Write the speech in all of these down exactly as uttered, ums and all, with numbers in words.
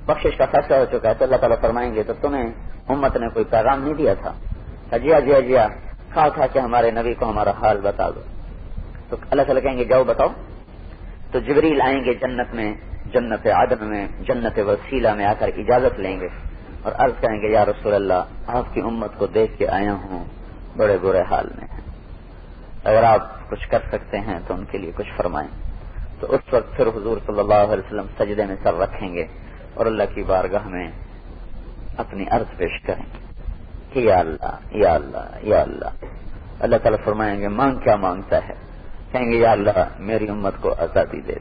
بخشش کا فیصلہ ہو چکا ہے، تو اللہ تعالیٰ فرمائیں گے تو تمہیں امت نے کوئی پیغام نہیں دیا تھا؟ جیا جیا جیا کہا تھا کہ ہمارے نبی کو ہمارا حال بتا دو. تو اللہ تعالیٰ کہیں گے جاؤ بتاؤ. تو جبریل آئیں گے جنت میں، جنت عدن میں، جنت وسیلہ میں آ کر اجازت لیں گے اور عرض کریں گے یا رسول اللہ آپ کی امت کو دیکھ کے آیا ہوں، بڑے برے حال میں ہیں، اگر آپ کچھ کر سکتے ہیں تو ان کے لیے کچھ فرمائیں. تو اس وقت پھر حضور صلی اللہ علیہ وسلم سجدے میں سر رکھیں گے اور اللہ کی بارگاہ میں اپنی عرض پیش کریں گے کہ یا اللہ یا اللہ یا اللہ. اللہ تعالیٰ فرمائیں گے مانگ کیا مانگتا ہے؟ کہیں گے یا اللہ میری امت کو آزادی دے.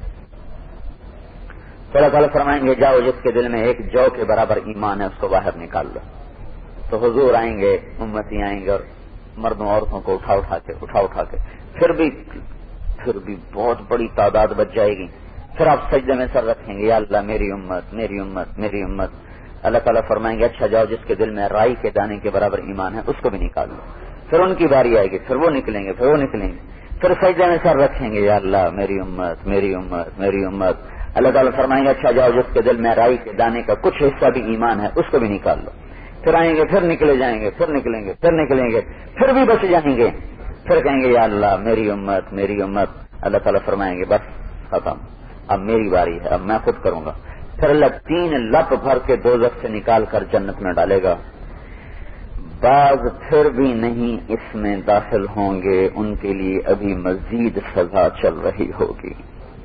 تو اللہ تعالیٰ فرمائیں گے جاؤ جس کے دل میں ایک جو کے برابر ایمان ہے اس کو باہر نکال لو. تو حضور آئیں گے، امتی آئیں گے اور مردوں عورتوں کو اٹھا اٹھا کے اٹھا اٹھا کے پھر بھی پھر بھی بہت بڑی تعداد بچ جائے گی. پھر آپ سجدے میں سر رکھیں گے یا اللہ میری امت میری امت میری امت. اللہ تعالیٰ فرمائیں گے اچھا جاؤ جس کے دل میں رائی کے دانے کے برابر ایمان ہے اس کو بھی نکال لو. پھر ان کی باری آئے گی، پھر وہ نکلیں گے پھر وہ نکلیں گے پھر سجدے میں سر رکھیں گے یا اللہ میری امت میری امت میری امت. اللہ تعالیٰ فرمائیں گے اچھا جاؤ جس کے دل میں رائی کے دانے کا کچھ حصہ بھی ایمان ہے اس کو بھی نکال لو. پھر آئیں گے، پھر نکلے جائیں گے، پھر نکلیں گے، پھر نکلیں گے، پھر بھی بچ جائیں گے. پھر کہیں گے یا اللہ میری امت میری امت. اللہ تعالیٰ فرمائیں گے بس ختم، اب میری باری ہے، اب میں خود کروں گا. پھر اللہ تین لپ بھر کے دوزخ سے نکال کر جنت میں ڈالے گا. بعض پھر بھی نہیں اس میں داخل ہوں گے، ان کے لیے ابھی مزید سزا چل رہی ہوگی.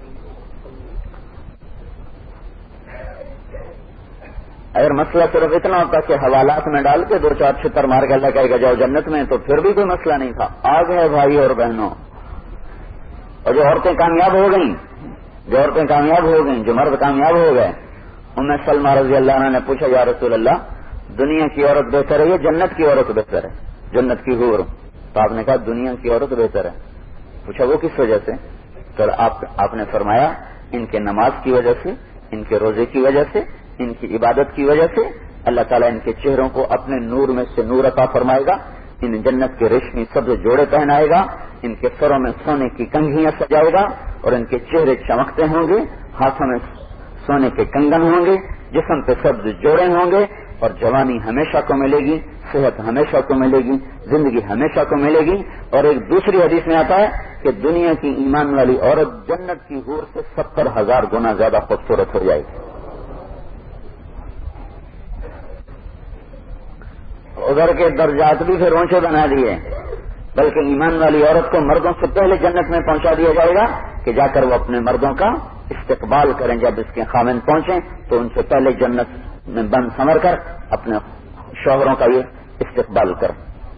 اگر مسئلہ صرف اتنا ہوتا کہ حوالات میں ڈال کے دو چار چھتر مار کے اللہ کہے گا جاؤ جنت میں، تو پھر بھی کوئی مسئلہ نہیں تھا. آگ ہے بھائی اور بہنوں. اور جو عورتیں کامیاب ہو گئیں جو عورتیں کامیاب ہو گئیں جو مرد کامیاب ہو گئے. ام سلمہ رضی اللہ عنہ نے پوچھا یا رسول اللہ دنیا کی عورت بہتر ہے یا جنت کی عورت بہتر ہے، جنت کی حور؟ تو آپ نے کہا دنیا کی عورت بہتر ہے. پوچھا وہ کس وجہ سے؟ تو آپ آپ نے فرمایا ان کے نماز کی وجہ سے، ان کے روزے کی وجہ سے، ان کی عبادت کی وجہ سے اللہ تعالیٰ ان کے چہروں کو اپنے نور میں سے نور عطا فرمائے گا. ان جنت کے ریشمی سبز جوڑے پہنائے گا، ان کے سروں میں سونے کی کنگھیاں سجائے گا اور ان کے چہرے چمکتے ہوں گے، ہاتھوں میں سونے کے کنگن ہوں گے، جسم پہ سبز جوڑے ہوں گے اور جوانی ہمیشہ کو ملے گی، صحت ہمیشہ کو ملے گی، زندگی ہمیشہ کو ملے گی. اور ایک دوسری حدیث میں آتا ہے کہ دنیا کی ایمان والی عورت جنت کی حور سے ستر ہزار گنا زیادہ خوبصورت ہو جائے گی. ادھر کے درجات بھی پھر اونچے بنا دیے، بلکہ ایمان والی عورت کو مردوں سے پہلے جنت میں پہنچا دیا جائے گا کہ جا کر وہ اپنے مردوں کا استقبال کریں. جب اس کے خاوند پہنچیں تو ان سے پہلے جنت میں بند سنور کر اپنے شوہروں کا یہ استقبال کریں.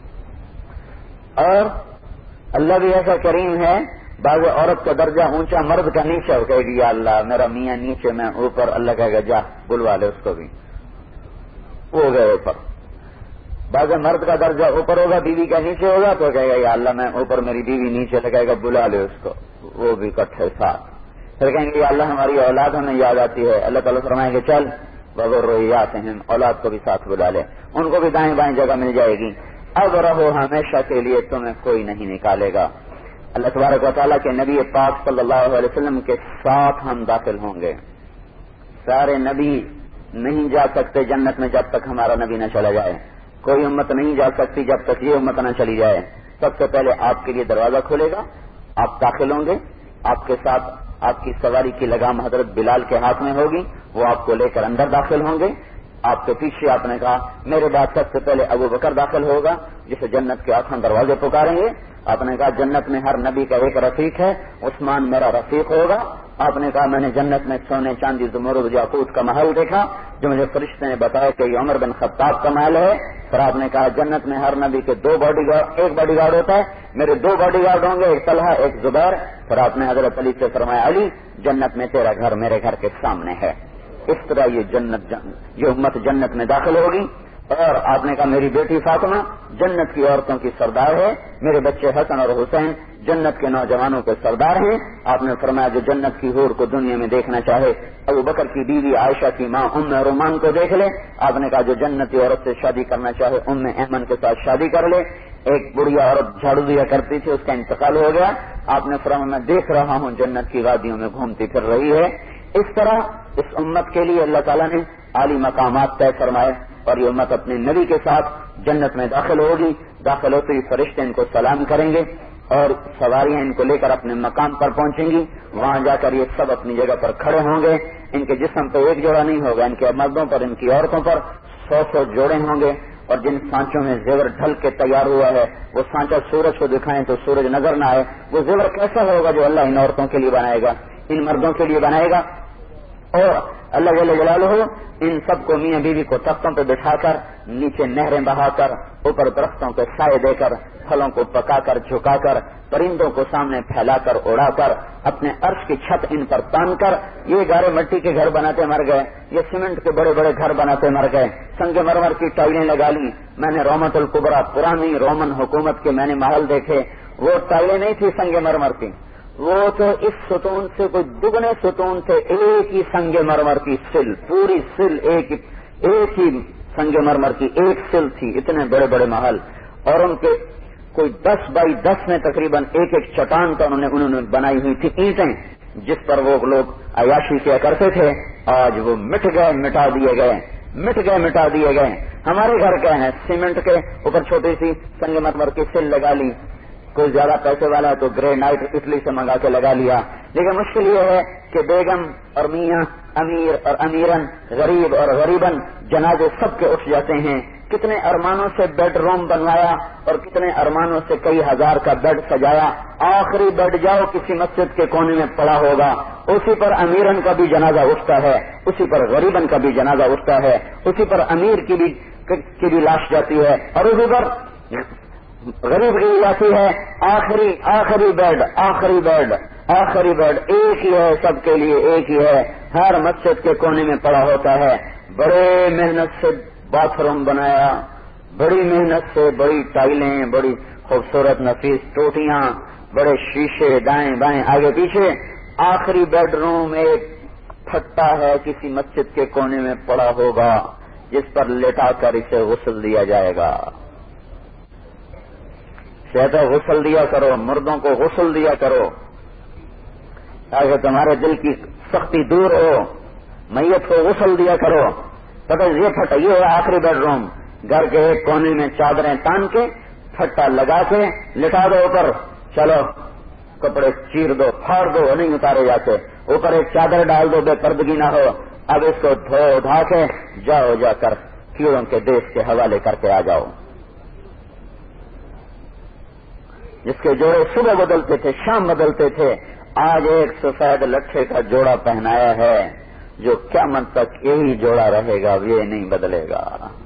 اور اللہ بھی ایسا کریم ہے، بعض عورت کا درجہ اونچا مرد کا نیچے ہو، کہے گی یا اللہ میرا میاں نیچے میں اوپر. اللہ کہے گا جا بلوا لے اس کو بھی، وہ گئے اوپر. بعض مرد کا درجہ اوپر ہوگا، بیوی کا نیچے ہوگا، تو کہے گا یا اللہ میں اوپر میری بیوی نیچے، لگائے گا بلا لے اس کو، وہ بھی اکٹھے ساتھ. پھر کہیں گے یا اللہ ہماری اولاد ہمیں یاد آتی ہے. اللہ تعالیٰ فرمائیں گے چل وغیرات ہیں، اولاد کو بھی ساتھ بلا لے، ان کو بھی دائیں بائیں جگہ مل جائے گی. اب رہو ہمیشہ کے لیے تمہیں کوئی نہیں نکالے گا. اللہ تبارک و تعالیٰ کے نبی پاک صلی اللہ علیہ وسلم کے ساتھ ہم داخل ہوں گے. سارے نبی نہیں جا سکتے جنت میں جب تک ہمارا نبی نہ چلا جائے. کوئی امت نہیں جا سکتی جب تک یہ امت نہ چلی جائے. سب سے پہلے آپ کے لیے دروازہ کھلے گا، آپ داخل ہوں گے. آپ کے ساتھ آپ کی سواری کی لگام حضرت بلال کے ہاتھ میں ہوگی، وہ آپ کو لے کر اندر داخل ہوں گے. آپ کے پیچھے آپ نے کہا میرے بعد سب سے پہلے ابو بکر داخل ہوگا جسے جنت کے آٹھواں دروازے پکاریں گے. آپ نے کہا جنت میں ہر نبی کا ایک رفیق ہے، عثمان میرا رفیق ہوگا. آپ نے کہا میں نے جنت میں سونے چاندی زمرد یاقوت کا محل دیکھا جو مجھے فرشتے نے بتایا کہ یہ عمر بن خطاب کا محل ہے. پھر آپ نے کہا جنت میں ہر نبی کے دو باڈی گارڈ ایک باڈی گارڈ ہوتا ہے، میرے دو باڈی گارڈ ہوں گے، ایک طلحہ ایک زبیر. پھر آپ نے حضرت علی سے فرمایا علی جنت میں تیرا گھر میرے گھر کے سامنے ہے. اس طرح یہ جنت جن... یہ امت جنت میں داخل ہوگی. اور آپ نے کہا میری بیٹی فاطمہ جنت کی عورتوں کی سردار ہے، میرے بچے حسن اور حسین جنت کے نوجوانوں کے سردار ہیں. آپ نے فرمایا جو جنت کی حور کو دنیا میں دیکھنا چاہے ابو بکر کی بیوی عائشہ کی ماں ام رومان کو دیکھ لے. آپ نے کہا جو جنتی عورت سے شادی کرنا چاہے ام ایمن کے ساتھ شادی کر لے. ایک بڑھیا عورت جھاڑو دیا کرتی تھی، اس کا انتقال ہو گیا. آپ نے فرمایا میں دیکھ رہا ہوں جنت کی وادیوں میں گھومتی پھر رہی ہے. اس طرح اس امت کے لیے اللہ تعالیٰ نے عالی مقامات طے فرمائے اور یہ امت اپنے نبی کے ساتھ جنت میں داخل ہوگی. داخل ہوتے ہی فرشتے ان کو سلام کریں گے اور سواریاں ان کو لے کر اپنے مقام پر پہنچیں گی. وہاں جا کر یہ سب اپنی جگہ پر کھڑے ہوں گے. ان کے جسم پہ ایک جوڑا نہیں ہوگا, ان کے مردوں پر, ان کی عورتوں پر سو سو جوڑے ہوں گے. اور جن سانچوں میں زیور ڈھل کے تیار ہوا ہے وہ سانچا سورج کو دکھائیں تو سورج نظر نہ آئے. وہ زیور کیسا ہوگا جو اللہ ان عورتوں کے لیے بنائے گا, ان مردوں کے لیے بنائے گا. اور اللہ جل جلالہ ان سب کو میاں بیوی کو تختوں پہ بٹھا کر نیچے نہریں بہا کر اوپر درختوں کے سائے دے کر پھلوں کو پکا کر جھکا کر پرندوں کو سامنے پھیلا کر اڑا کر اپنے عرش کی چھت ان پر تان کر یہ گارے مٹی کے گھر بناتے مر گئے, یہ سیمنٹ کے بڑے بڑے گھر بناتے مر گئے, سنگ مرمر کی ٹائلیں لگا لی. میں نے رومت الکبرا پرانی رومن حکومت کے میں نے محل دیکھے, وہ ٹائلیں نہیں تھی سنگ مرمر کی, وہ تو اس ستون سے کوئی دگنے ستون تھے. ایک ہی سنگ مرمر کی سل, پوری سل ایک ایک ہی سنگ مرمر کی ایک سل تھی. اتنے بڑے بڑے محل اور ان کے کوئی دس بائی دس میں تقریباً ایک ایک چٹان کا انہوں نے انہوں نے بنائی ہوئی تھی اینٹیں جس پر وہ لوگ عیاشی کیا کرتے تھے. آج وہ مٹ گئے, مٹا دیے گئے, مٹ گئے مٹا دیے گئے. ہمارے گھر کیا ہے, سیمنٹ کے اوپر چھوٹی سی سنگ مرمر کی سل لگا لی. کوئی زیادہ پیسے والا ہے تو گرے نائٹ اٹلی سے منگا کے لگا لیا. لیکن مشکل یہ ہے کہ بیگم اور میاں, امیر اور امیرن, غریب اور غریبن جنازے سب کے اٹھ جاتے ہیں. کتنے ارمانوں سے بیڈ روم بنوایا اور کتنے ارمانوں سے کئی ہزار کا بیڈ سجایا. آخری بیڈ جاؤ کسی مسجد کے کونے میں پڑا ہوگا, اسی پر امیرن کا بھی جنازہ اٹھتا ہے, اسی پر غریبن کا بھی جنازہ اٹھتا ہے, اسی پر امیر کی بھی کی بھی لاش جاتی ہے اور اسی پر غریب کی جاتی ہے. آخری آخری بیڈ آخری بیڈ آخری بیڈ ایک ہی ہے, سب کے لیے ایک ہی ہے, ہر مسجد کے کونے میں پڑا ہوتا ہے. بڑے محنت سے باتھ روم بنایا, بڑی محنت سے بڑی ٹائلیں, بڑی خوبصورت نفیس ٹوٹیاں, بڑے شیشے دائیں بائیں آگے پیچھے. آخری بیڈ روم ایک پھٹا ہے کسی مسجد کے کونے میں پڑا ہوگا جس پر لٹا کر اسے غسل دیا جائے گا. کہتا غسل دیا کرو, مردوں کو غسل دیا کرو تاکہ تمہارے دل کی سختی دور ہو. میت کو غسل دیا کرو. پتہ یہ پھٹا, یہ ہے آخری بیڈ روم. گھر کے ایک کونے میں چادریں تان کے پھٹا لگا کے لٹا دو اوپر, چلو کپڑے چیر دو, پھاڑ دو, نہیں اتارے جاتے. اوپر ایک چادر ڈال دو, بے پردگی نہ ہو. اب اس کو دھو دھا کے جاؤ, جا کر کیڑوں کے دیش کے حوالے کر کے آ جاؤ. جس کے جوڑے صبح بدلتے تھے شام بدلتے تھے, آج ایک سفید لٹھے کا جوڑا پہنایا ہے جو قیامت تک یہی جوڑا رہے گا, یہ نہیں بدلے گا.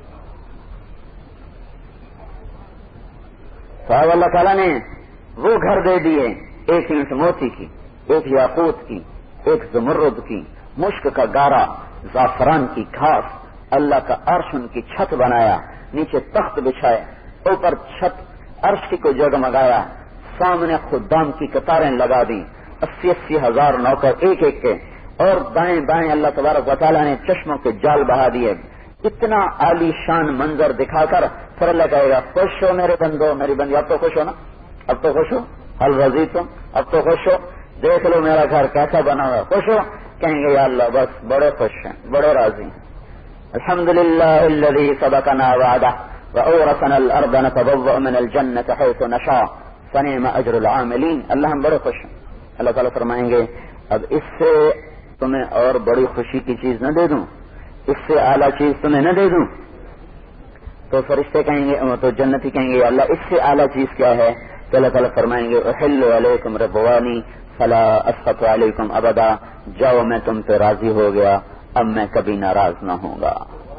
صاحب اللہ تعالیٰ نے وہ گھر دے دیے, ایک اینٹ موتی کی, ایک یاقوت کی, ایک زمرد کی, مشک کا گارا, زعفران کی گھاس. اللہ کا عرش ان کی چھت بنایا, نیچے تخت بچھائے, اوپر چھت عرش کی کو جگمگایا, سامنے خدام کی قطاریں لگا دی, اسی اسی ہزار نوکر ایک ایک کے, اور دائیں بائیں اللہ تبارک و تعالیٰ نے چشموں کے جال بہا دیے. اتنا عالی شان منظر دکھا کر پھر اللہ کہے گا خوش ہو میرے بندو, میری بندی. اب تو خوش ہو نا, اب تو خوش ہو, حل رضی تم, اب تو خوش ہو, دیکھ لو میرا گھر کیسا بنا ہوا, خوش ہو. کہیں گے یا اللہ بس بڑے خوش ہیں, بڑے راضی ہیں. الحمدللہ الذی سبقنا وعدہ وأورثنا الأرض نتبوأ من الجنة حيث نشاء فنعم أجر العاملين. اللہ ہم بڑے خوش ہیں. اللہ تعالیٰ فرمائیں گے اب اس سے تمہیں اور بڑی خوشی کی چیز نہ دے دوں, اس سے اعلیٰ چیز تمہیں نہ دے دوں. تو فرشتے کہیں گے, تو جنتی کہیں گے اللہ اس سے اعلیٰ چیز کیا ہے؟ تو اللہ تعالیٰ فرمائیں گے احل علیکم رضوانی فلا اسخط علیکم ابدا, جاؤ میں تم پہ راضی ہو گیا, اب میں کبھی ناراض نہ ہوں گا.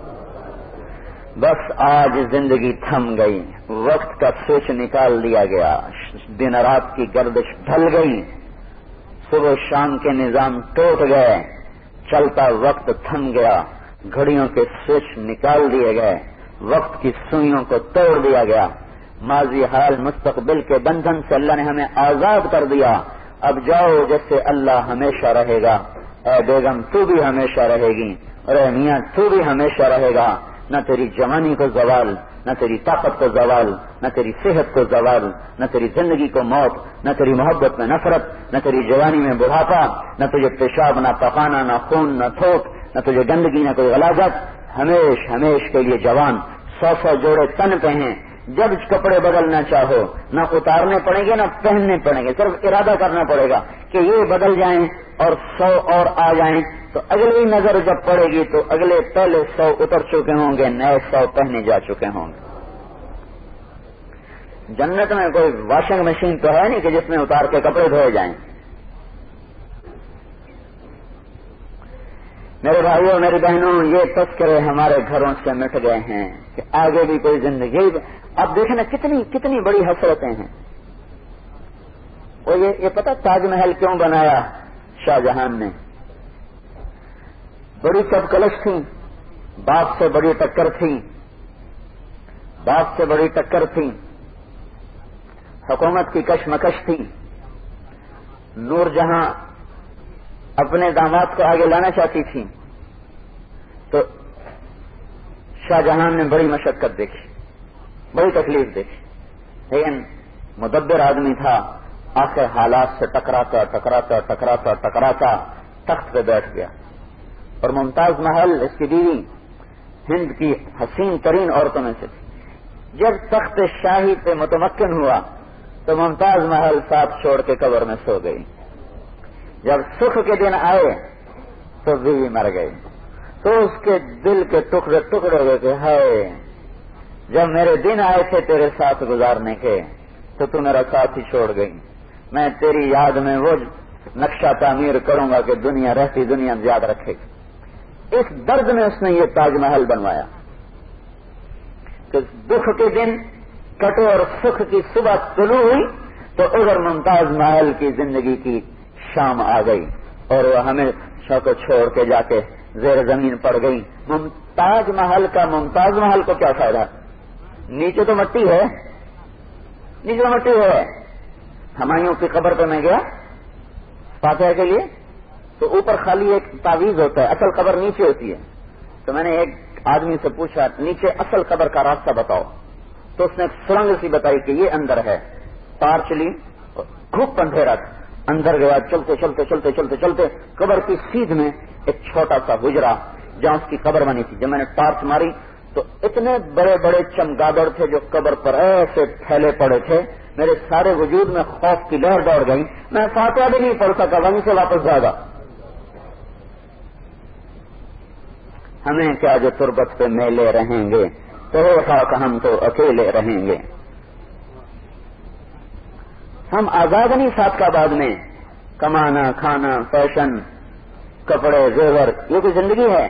بس آج زندگی تھم گئی, وقت کا سوئچ نکال دیا گیا, دن رات کی گردش ڈھل گئی, صبح شام کے نظام ٹوٹ گئے, چلتا وقت تھم گیا, گھڑیوں کے سوئچ نکال دیے گئے, وقت کی سوئیوں کو توڑ دیا گیا. ماضی حال مستقبل کے بندھن سے اللہ نے ہمیں آزاد کر دیا. اب جاؤ جیسے اللہ ہمیشہ رہے گا. اے بیگم تو بھی ہمیشہ رہے گی, اور اے میاں تو بھی ہمیشہ رہے گا. نہ تیری جوانی کو زوال, نہ تیری طاقت کو زوال، نہ تیری صحت کو زوال، نہ تیری زندگی کو موت، نہ تیری محبت میں نفرت، نہ تیری جوانی میں بڑھاپا، نہ تجھے پیشاب، نہ پخانا، نہ خون، نہ تھوک، نہ تجھے گندگی، نہ کوئی غلاظت، ہمیش ہمیش کے لیے جوان، سو سو جوڑے تن پہ ہیں، جب کپڑے بدلنا چاہو نہ اتارنے پڑیں گے نہ پہننے پڑیں گے، صرف ارادہ کرنا پڑے گا کہ یہ بدل جائیں اور سو اور آ جائیں، تو اگلی نظر جب پڑے گی تو اگلے پہلے سو اتر چکے ہوں گے، نئے سو پہنے جا چکے ہوں گے۔ جنت میں کوئی واشنگ مشین تو ہے نہیں کہ جس میں اتار کے کپڑے دھوئے جائیں۔ میرے بھائیوں، میری بہنوں، یہ تذکرے ہمارے گھروں سے مٹ گئے ہیں کہ آگے بھی کوئی زندگی۔ اب دیکھیں نا کتنی کتنی بڑی حسرتیں ہیں۔ اور یہ یہ پتہ تاج محل کیوں بنایا شاہ جہان نے؟ بڑی چپکلش تھی، باپ سے بڑی ٹکر تھی، باپ سے بڑی ٹکر تھی، حکومت کی کشمکش تھی، نور جہاں اپنے داماد کو آگے لانا چاہتی تھی، تو شاہ جہان نے بڑی مشقت دیکھی، بڑی تکلیف دیکھی، لیکن مدبر آدمی تھا، آخر حالات سے ٹکراتا ٹکراتا ٹکراتا ٹکراتا تخت پہ بیٹھ گیا۔ اور ممتاز محل اس کی بیوی ہند کی حسین ترین عورتوں میں سے تھی۔ جب تخت شاہی پہ متمکن ہوا تو ممتاز محل ساتھ چھوڑ کے قبر میں سو گئی۔ جب سکھ کے دن آئے تو بیوی مر گئی، تو اس کے دل کے ٹکڑے ٹکڑے ہوئے کہ ہائے، جب میرے دن آئے تھے تیرے ساتھ گزارنے کے تو تو میرا ساتھ ہی چھوڑ گئی، میں تیری یاد میں وہ نقشہ تعمیر کروں گا کہ دنیا رہتی دنیا یاد رکھے گی۔ اس درد میں اس نے یہ تاج محل بنوایا کہ دکھ کے دن کٹے اور سکھ کی صبح طلوع ہوئی تو ادھر ممتاز محل کی زندگی کی شام آ گئی اور وہ ہمیشہ کو چھوڑ کے جا کے زیر زمین پڑ گئی۔ ممتاز محل کا ممتاز محل کو کیا فائدہ؟ نیچے تو مٹی ہے، نیچے تو مٹی ہے۔ ہمایوں کی قبر پہ میں گیا فاتحہ کے لیے تو اوپر خالی ایک تعویذ ہوتا ہے، اصل قبر نیچے ہوتی ہے۔ تو میں نے ایک آدمی سے پوچھا نیچے اصل قبر کا راستہ بتاؤ، تو اس نے ایک سرنگ سی بتائی کہ یہ اندر ہے۔ پار چلی، خوب اندھیرا تھا، اندر گیا، چلتے چلتے چلتے چلتے چلتے قبر کی سیدھ میں ایک چھوٹا سا حجرا جہاں اس کی قبر بنی تھی۔ جب میں نے ٹارچ ماری تو اتنے بڑے بڑے چمگادڑ تھے جو قبر پر ایسے پھیلے پڑے تھے، میرے سارے وجود میں خوف کی لہر دوڑ گئی، میں فاتحہ بھی نہیں پڑھ سکا، وہیں سے واپس بھاگا۔ ہمیں کیا جو تربت پہ میلے رہیں گے، تو خاک ہم تو اکیلے رہیں گے۔ ہم آزاد نہیں ساتھ کا بعد میں کمانا، کھانا، فیشن، کپڑے، زیور، یہ کوئی زندگی ہے؟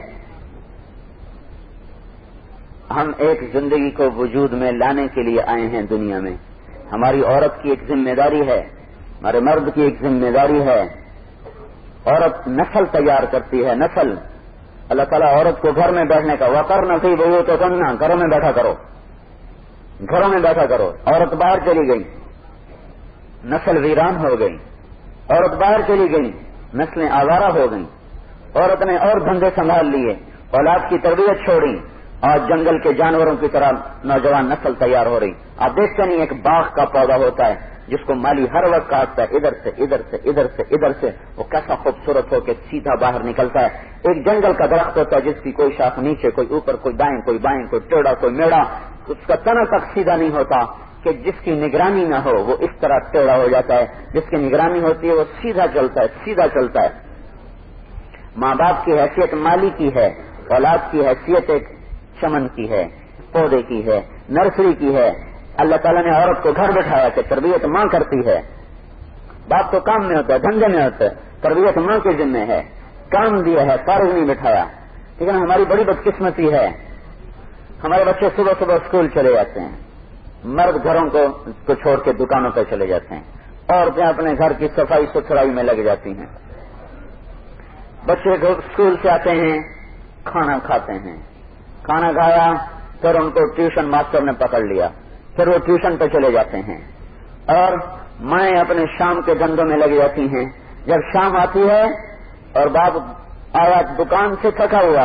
ہم ایک زندگی کو وجود میں لانے کے لیے آئے ہیں دنیا میں۔ ہماری عورت کی ایک ذمہ داری ہے، ہمارے مرد کی ایک ذمہ داری ہے۔ عورت نسل تیار کرتی ہے، نسل۔ اللہ تعالیٰ عورت کو گھر میں بیٹھنے کا وقرن فی بیوتکن، گھروں میں بیٹھا کرو، گھروں میں بیٹھا کرو۔ عورت باہر چلی گئی، نسل ویران ہو گئی۔ عورت باہر چلی گئی، نسلیں آوارہ ہو گئیں۔ عورت نے اور دھندے سنبھال لیے، اولاد کی تربیت چھوڑی، اور جنگل کے جانوروں کی طرح نوجوان نسل تیار ہو رہی۔ آپ دیکھتے نہیں ایک باغ کا پودا ہوتا ہے جس کو مالی ہر وقت کاٹتا ہے، ادھر سے ادھر سے ادھر سے ادھر سے، وہ کیسا خوبصورت ہو کے سیدھا باہر نکلتا ہے۔ ایک جنگل کا درخت ہوتا ہے جس کی کوئی شاخ نیچے، کوئی اوپر، کوئی دائیں، کوئی بائیں، کوئی ٹیڑھا، کوئی میڑا، اس کا تنا تک سیدھا نہیں ہوتا کہ جس کی نگرانی نہ ہو وہ اس طرح ٹیڑھا ہو جاتا ہے، جس کی نگرانی ہوتی ہے وہ سیدھا چلتا ہے، سیدھا چلتا ہے۔ ماں باپ کی حیثیت مالی کی ہے، اولاد کی حیثیت ایک چمن کی ہے، پودے کی ہے، نرسری کی ہے۔ اللہ تعالیٰ نے عورت کو گھر بٹھایا کہ تربیت ماں کرتی ہے۔ باپ تو کام میں ہوتا ہے، دھندے میں ہوتا ہے، تربیت ماں کے ذمہ ہے، کام دیا ہے، فارغ نہیں بٹھایا۔ لیکن ہماری بڑی بدقسمتی ہے، ہمارے بچے صبح صبح اسکول چلے جاتے ہیں، مرد گھروں کو کو چھوڑ کے دکانوں پہ چلے جاتے ہیں، عورتیں اپنے گھر کی صفائی ستھرائی میں لگ جاتی ہیں۔ بچے اسکول سے آتے ہیں، کھانا کھاتے ہیں، کھانا کھایا پھر ان کو ٹیوشن ماسٹر نے پکڑ لیا، پھر وہ ٹیوشن پہ چلے جاتے ہیں، اور مائیں اپنے شام کے دھندوں میں لگ جاتی ہیں۔ جب شام آتی ہے اور باپ آیا دکان سے تھکا ہوا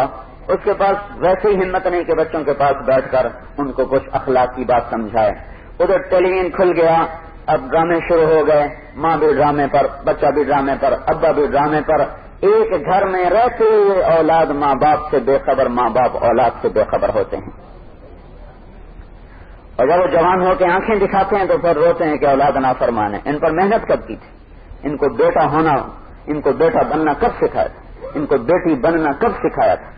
اس کے پاس ویسے ہی ہمت نہیں کہ بچوں کے پاس بیٹھ کر ان کو کچھ اخلاق کی بات سمجھائے. ادھر ٹیلی ویژن کھل گیا، اب ڈرامے شروع ہو گئے، ماں بھی ڈرامے پر، بچہ بھی ڈرامے پر، ابا بھی ڈرامے پر. ایک گھر میں رہتے ہوئے اولاد ماں باپ سے بے خبر، ماں باپ اولاد سے بے خبر ہوتے ہیں. اور جب وہ جوان ہو کے آنکھیں دکھاتے ہیں تو پھر روتے ہیں کہ اولاد نافرمان ہے. ان پر محنت کب کی تھی؟ ان کو بیٹا ہونا، ان کو بیٹا بننا کب سکھایا تھا؟ ان کو بیٹی بننا کب سکھایا تھا؟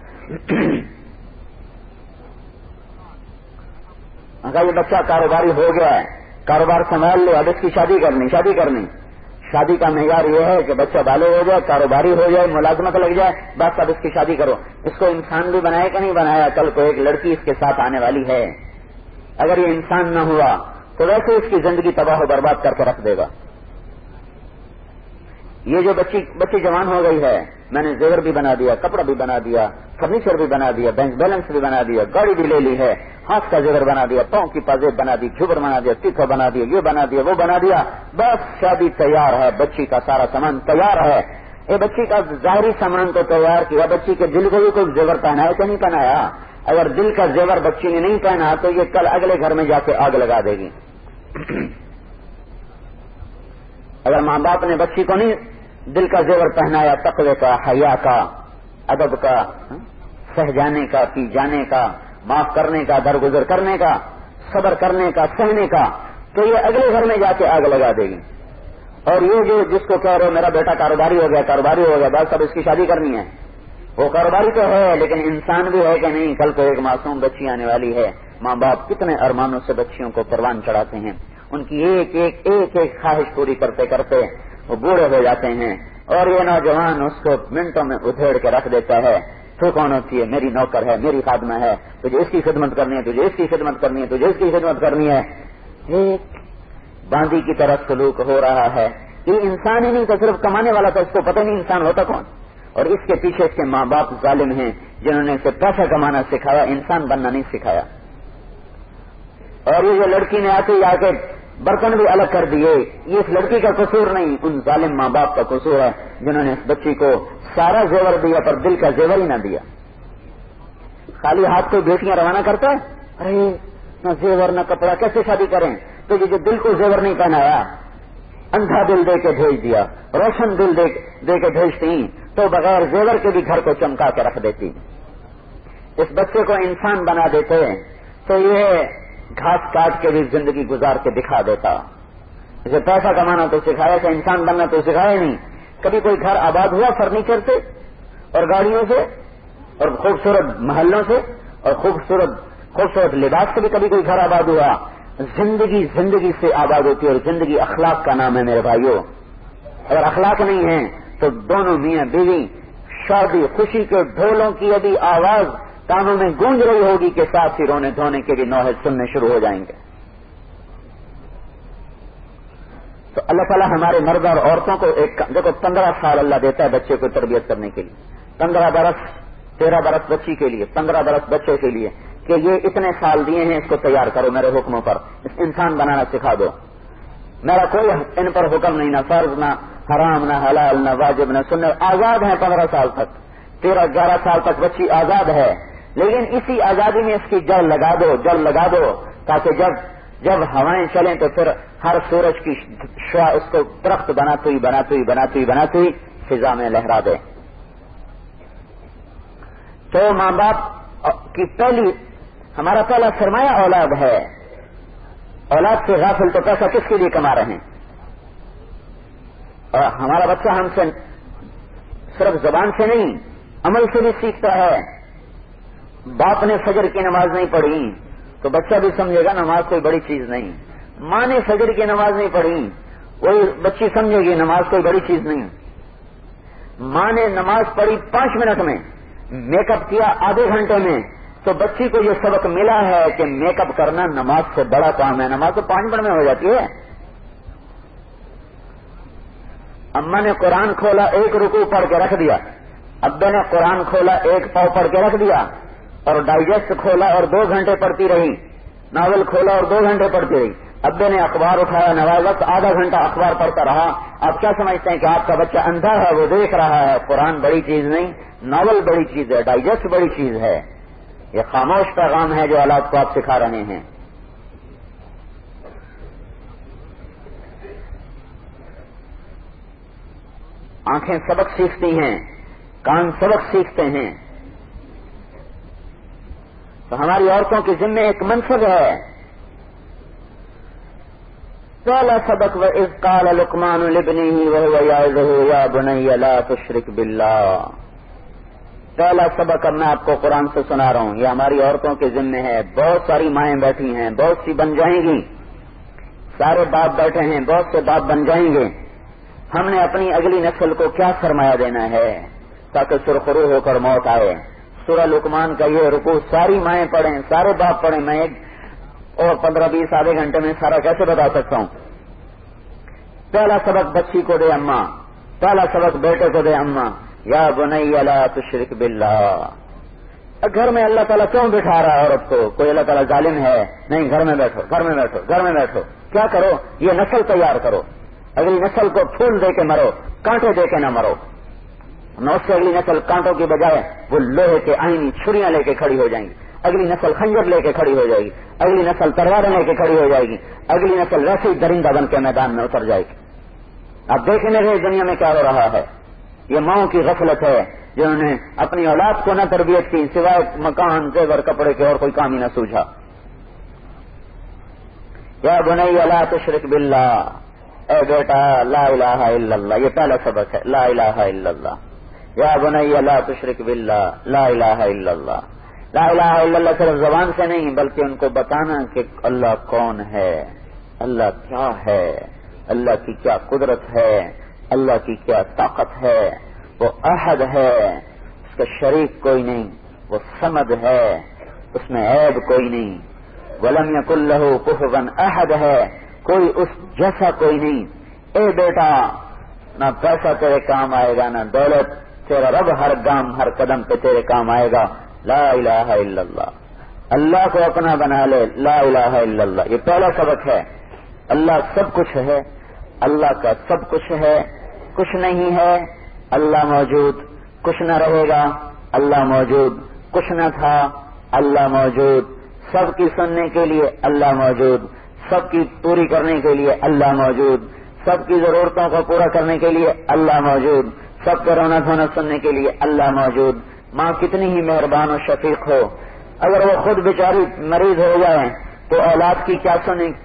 اگر یہ بچہ کاروباری ہو گیا ہے، کاروبار سنبھال لو، اب اس کی شادی کرنی شادی کرنی شادی کا معیار یہ ہے کہ بچہ بالغ ہو جائے، کاروباری ہو جائے، ملازمت لگ جائے، بس اب اس کی شادی کرو. اس کو انسان بھی بنایا کہ نہیں بنایا؟ کل کو ایک لڑکی اس کے ساتھ آنے والی ہے، اگر یہ انسان نہ ہوا تو ویسے اس کی زندگی تباہ و برباد کر کے رکھ دے گا. یہ جو بچی بچی جوان ہو گئی ہے، میں نے زیور بھی بنا دیا، کپڑا بھی بنا دیا، فرنیچر بھی بنا دیا، بینک بیلنس بھی بنا دیا، گاڑی بھی لے لی ہے، ہاتھ کا زیور بنا دیا، پاؤں کی پازیب بنا دی، جھبر بنا دیا، تیکھا بنا دیا، یہ بنا دیا، وہ بنا دیا، بس شادی تیار ہے، بچی کا سارا سامان تیار ہے. یہ بچی کا ظاہری سامان تو تیار کیا، بچی کے دل کو بھی کوئی زیور پہنایا کہ نہیں پہنایا؟ اگر دل کا زیور بچی نے نہیں پہنا تو یہ کل اگلے گھر میں جا کے آگ لگا دے گی. اگر ماں باپ نے بچی کو نہیں دل کا زیور پہنایا، تقوی کا، حیا کا، ادب کا، سہ جانے کا، پی جانے کا، معاف کرنے کا، درگزر کرنے کا، صبر کرنے کا، سہنے کا، تو یہ اگلے گھر میں جا کے آگ لگا دے گی. اور یہ جو جس کو کہہ رہے ہو میرا بیٹا کاروباری ہو گیا کاروباری ہو گیا بس اب اس کی شادی کرنی ہے، وہ کاروباری تو ہے لیکن انسان بھی ہے کہ نہیں؟ کل کو ایک معصوم بچی آنے والی ہے. ماں باپ کتنے ارمانوں سے بچیوں کو پروان چڑھاتے ہیں، ان کی ایک ایک ایک ایک خواہش پوری کرتے کرتے وہ بوڑھے ہو جاتے ہیں، اور یہ نوجوان اس کو منٹوں میں ادھیڑ کے رکھ دیتا ہے. تو کون ہوتی ہے؟ میری نوکر ہے، میری خادمہ ہے، تجھے اس کی خدمت کرنی ہے، تجھے اس کی خدمت کرنی ہے، تجھے اس کی خدمت کرنی ہے. ایک باندی کی طرف سلوک ہو رہا ہے. یہ انسان ہی نہیں تو صرف کمانے والا تھا، اس کو پتہ نہیں انسان ہوتا کون. اور اس کے پیچھے اس کے ماں باپ ظالم ہیں جنہوں نے اسے پیسہ کمانا سکھایا، انسان بننا نہیں سکھایا. اور یہ جو لڑکی نے آتے ہی آ کے برتن بھی الگ کر دیے، یہ اس لڑکی کا قصور نہیں، ان ظالم ماں باپ کا قصور ہے جنہوں نے اس بچی کو سارا زیور دیا پر دل کا زیور ہی نہ دیا. خالی ہاتھ کو بیٹیاں روانہ کرتا ہے، ارے نہ زیور نہ کپڑا، کیسے شادی کریں؟ تو یہ جو دل کو زیور نہیں پہنایا، اندھا دل دے کے بھیج دیا، روشن دل دے, دے کے بھیجتی تو بغیر زیور کے بھی گھر کو چمکا کے رکھ دیتی. اس بچے کو انسان بنا دیتے تو یہ گھاس کاٹ کے بھی زندگی گزار کے دکھا دیتا. اسے پیسہ کمانا تو سکھایا کہ انسان بننا تو سکھایا نہیں. کبھی کوئی گھر آباد ہوا فرنیچر سے اور گاڑیوں سے اور خوبصورت محلوں سے اور خوبصورت خوبصورت لباس سے بھی کبھی کوئی گھر آباد ہوا؟ زندگی زندگی سے آباد ہوتی ہے، اور زندگی اخلاق کا نام ہے میرے بھائیوں. اگر اخلاق نہیں ہے تو دونوں میاں بیوی شادی خوشی کے ڈھولوں کی ابھی آواز کانوں میں گونج رہی ہوگی کہ ساتھ ہی رونے دھونے کے بھی نوحے سننے شروع ہو جائیں گے. تو اللہ تعالیٰ ہمارے مرد اور عورتوں کو ایک دیکھو پندرہ سال اللہ دیتا ہے بچے کو تربیت کرنے کے لیے، پندرہ برس تیرہ برس بچی کے لیے، پندرہ برس بچے کے لیے، کہ یہ اتنے سال دیے ہیں، اس کو تیار کرو میرے حکموں پر، اس انسان بنانا سکھا دو. میرا کوئی ان پر حکم نہیں، نہ فرض نہ حرام نہ حلال نہ واجب نہ سنت، آزاد ہے پندرہ سال تک، تیرہ گیارہ سال تک بچی آزاد ہے. لیکن اسی آزادی میں اس کی جڑ لگا دو جڑ لگا دو تاکہ جب جب ہوائیں چلیں تو پھر ہر سورج کی شعاع اس کو درخت بناتے ہی بناتے ہی بناتے ہی بناتے ہی فضا میں لہرا دے. تو ماں باپ کی پہلی ہمارا پہلا سرمایہ اولاد ہے. اولاد سے غافل تو پیسہ کس کے لیے کما رہے ہیں؟ اور ہمارا بچہ ہم سے صرف زبان سے نہیں عمل سے بھی سیکھتا ہے. باپ نے فجر کی نماز نہیں پڑھی تو بچہ بھی سمجھے گا نماز کوئی بڑی چیز نہیں. ماں نے فجر کی نماز نہیں پڑھی وہی بچی سمجھے گی نماز کوئی بڑی چیز نہیں. ماں نے نماز پڑھی پانچ منٹ میں، میک اپ کیا آدھے گھنٹے میں، تو بچی کو یہ سبق ملا ہے کہ میک اپ کرنا نماز سے بڑا کام ہے. نماز تو پانچ منٹ میں ہو جاتی ہے. اماں نے قرآن کھولا ایک رکوع پڑھ کے رکھ دیا، ابے نے قرآن کھولا ایک پاؤ پڑھ کے رکھ دیا، اور ڈائجسٹ کھولا اور دو گھنٹے پڑھتی رہی، ناول کھولا اور دو گھنٹے پڑھتی رہی. ابے نے اخبار اٹھایا، نواز وقت آدھا گھنٹہ اخبار پڑھتا رہا. آپ کیا سمجھتے ہیں کہ آپ کا بچہ اندھا ہے، وہ دیکھ رہا ہے؟ قرآن بڑی چیز نہیں، ناول بڑی چیز ہے، ڈائجسٹ بڑی چیز ہے. یہ خاموش پیغام ہے جو اولاد کو آپ سکھا رہے ہیں. آنکھیں سبق سیکھتی ہیں، کان سبق سیکھتے ہیں. تو ہماری عورتوں کے ذمہ ایک منصب ہے. پہلا سبق وَإِذْ قَالَ لُقْمَانُ لِابْنِهِ وَهُوَ يَعِظُهُ يَا بُنَيَّ لَا تُشْرِكْ بِاللَّهِ. پہلا سبق اب میں آپ کو قرآن سے سنا رہا ہوں. یہ ہماری عورتوں کے ذمہ ہے. بہت ساری مائیں بیٹھی ہیں، بہت سی بن جائیں گی. سارے باپ بیٹھے ہیں، بہت سے باپ بن جائیں گے. ہم نے اپنی اگلی نسل کو کیا سرمایہ دینا ہے تاکہ سرخرو ہو کر موت آئے؟ سورہ لقمان کا یہ رکوع ساری مائیں پڑھیں، سارے باپ پڑھیں. میں ایک اور پندرہ بیس آدھے گھنٹے میں سارا کیسے بتا سکتا ہوں؟ پہلا سبق بچی کو دے اماں، پہلا سبق بیٹے کو دے اماں. یا بنی لا تشرک باللہ. گھر میں اللہ تعالیٰ کیوں بٹھا رہا ہے عورت کو؟ کوئی اللہ تعالیٰ ظالم ہے؟ نہیں. گھر میں بیٹھو، گھر میں بیٹھو، گھر میں بیٹھو. کیا کرو؟ یہ نسل تیار کرو. اگلی نسل کو پھول دے کے مرو، کانٹے دے کے نہ مرو. نو سے اگلی نسل کانٹوں کی بجائے وہ لوہے کے آئینی چھریاں لے کے کھڑی ہو جائیں گی. اگلی نسل خنجر لے کے کھڑی ہو جائے گی. اگلی نسل تلواریں لے کے کھڑی ہو جائے گی. اگلی نسل ویسے ہی درندہ بن کے میدان میں اتر جائے گی. اب دیکھنے رہے دنیا میں کیا ہو رہا ہے. یہ ماؤں کی غفلت ہے جنہوں نے اپنی اولاد کو نہ تربیت کی، سوائے مکان زیور کپڑے کے اور کوئی کام ہی نہ سوجھا. یا بنی لا تشرک باللہ. اے بیٹا لا الہ الا اللہ. یہ پہلا سبق ہے، لا الہ الا اللہ. یا بنی لا تشرک باللہ، لا الہ الا اللہ. لا الہ الا اللہ صرف زبان سے نہیں بلکہ ان کو بتانا کہ اللہ کون ہے، اللہ کیا ہے، اللہ کی کیا قدرت ہے، اللہ کی کیا طاقت ہے. وہ احد ہے، اس کا شریک کوئی نہیں. وہ صمد ہے، اس میں عیب کوئی نہیں. ولم یکن لہ کفوا احد ہے، کوئی اس جیسا کوئی نہیں. اے بیٹا نہ پیسہ تیرے کام آئے گا، نہ دولت. تیرا رب ہر گام ہر قدم پہ تیرے کام آئے گا. لا الہ الا اللہ. اللہ کو اپنا بنا لے. لا الہ الا اللہ. یہ پہلا سبق ہے. اللہ سب کچھ ہے، اللہ کا سب کچھ ہے. کچھ نہیں ہے، اللہ موجود. کچھ نہ رہے گا، اللہ موجود. کچھ نہ تھا، اللہ موجود. سب کی سننے کے لیے اللہ موجود، سب کی پوری کرنے کے لیے اللہ موجود، سب کی ضرورتوں کو پورا کرنے کے لیے اللہ موجود، سب کا رونا دھونا سننے کے لیے اللہ موجود. ماں کتنی ہی مہربان و شفیق ہو، اگر وہ خود بیچاری مریض ہو جائے تو اولاد کی کیا سنے گی؟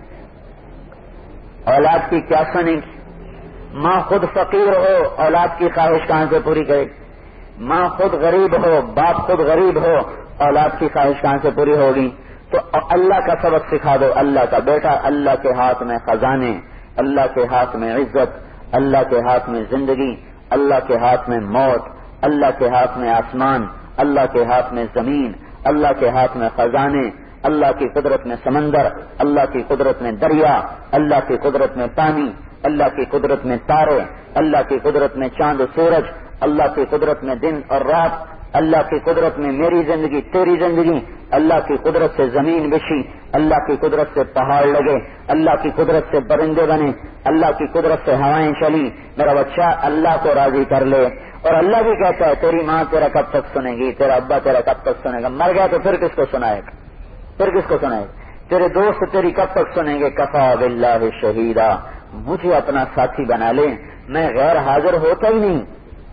اولاد کی کیا سنے گی؟ ماں خود فقیر ہو، اولاد کی خواہش کہاں سے پوری کرے گی؟ ماں خود غریب ہو، باپ خود غریب ہو، اولاد کی خواہش کہاں سے پوری ہوگی؟ تو اللہ کا سبق سکھا دو. اللہ کا بیٹا، اللہ کے ہاتھ میں خزانے، اللہ کے ہاتھ میں عزت، اللہ کے ہاتھ میں زندگی، اللہ کے ہاتھ میں موت، اللہ کے ہاتھ میں آسمان، اللہ کے ہاتھ میں زمین، اللہ کے ہاتھ میں خزانے، اللہ کی قدرت میں سمندر، اللہ کی قدرت میں دریا، اللہ کی قدرت میں پانی، اللہ کی قدرت میں تارے، اللہ کی قدرت میں چاند و سورج، اللہ کی قدرت میں دن اور رات، اللہ کی قدرت میں میری زندگی تیری زندگی، اللہ کی قدرت سے زمین بچھی، اللہ کی قدرت سے پہاڑ لگے، اللہ کی قدرت سے پرندے بنے، اللہ کی قدرت سے ہوائیں چلی. میرا بچہ اللہ کو راضی کر لے. اور اللہ بھی کہتا ہے تیری ماں تیرا کب تک سنے گی، تیرا ابا تیرا کب تک سنے گا؟ مر گیا تو پھر کس کو سنائے گا؟ پھر کس کو سنائے گا؟ تیرے دوست تیری کب تک سنیں گے؟ کفا باللہ شہیدا. مجھے اپنا ساتھی بنا لے، میں غیر حاضر ہوتا ہی نہیں.